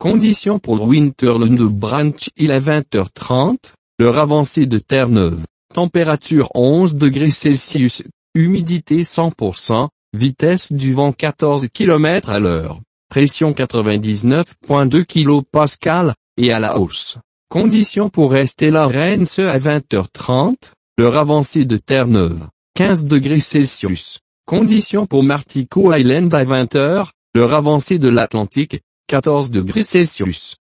Conditions pour Winterland Branch Hill à 20h30, l'heure avancée de Terre-Neuve. Température 11 degrés Celsius, humidité 100%, vitesse du vent 14 km à l'heure, pression 99,2 kPa, et à la hausse. Conditions pour rester la Rance à 20h30, l'heure avancée de Terre-Neuve, 15 degrés Celsius. Conditions pour Martico Island à 20h, l'heure avancée de l'Atlantique, 14 degrés Celsius.